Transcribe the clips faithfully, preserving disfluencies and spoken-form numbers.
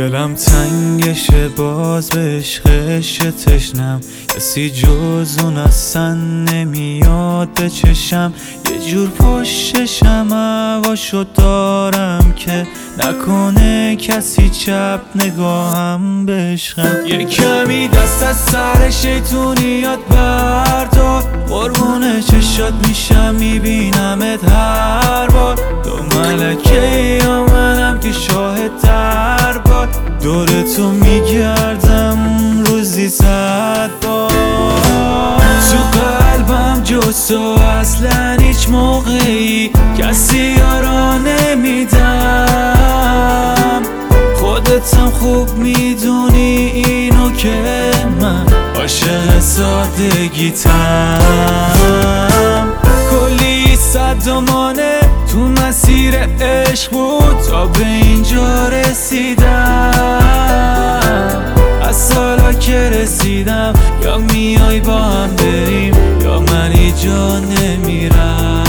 دلم تنگشه باز به عشقش تشنم، کسی جز اون اصلا نمیاد به چشم. یه جور پشتشم هواشو دارم که نکنه کسی چپ نگاهم به عشقم. یه کمی دست از سر شیطونیات بردار، قربون چشات میشم میبینمت هر بار. تو ملکه یا منم که شاهد دربار، دور تو میگردم روزی صد بار. تو قلبم جز تو اصلا هیچ موقعی کسی یارا نمیدم. خودتم خوب میدونی اینو که من عاشق سادگیتم. کلی صدامانه تو مسیر عشق بود تا به اینجا رسیدم. از سالا که رسیدم یا میای با هم بریم یا من اینجا نمیرم.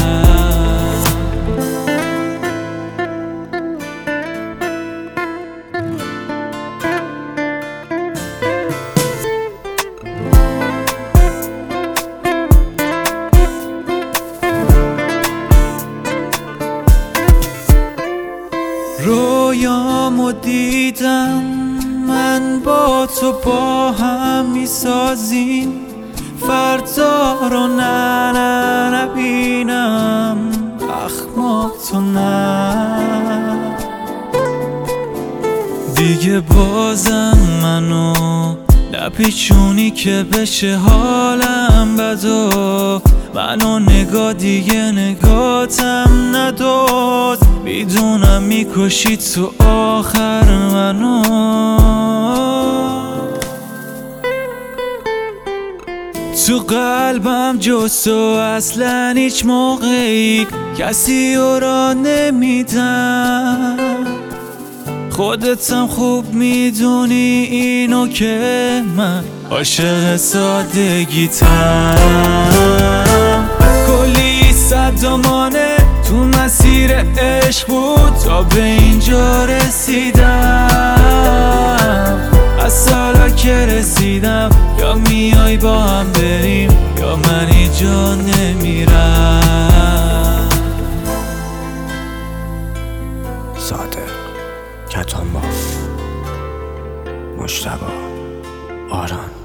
رویامو دیدم من با تو با هم میسازیم، فردا رو نه نه نبینم اخماتو نه. دیگه بازم منو نپیچونی که بشه حالم بد و منو نگاه دیگه نگاتم نداد. میدونم میکشی تو آخر منو. تو قلبم جز تو اصلا هیچ موقعی کسی را نمیدم. خودتم خوب میدونی اینو که من عاشق سادگیتم. کلی صدامانه تو مسیر عشق بود تا به اینجا رسیدم. از سالا که رسیدم یا میای با هم بریم یا من اینجا نمیرم. صادق، کتان باف، مجتبی، آران.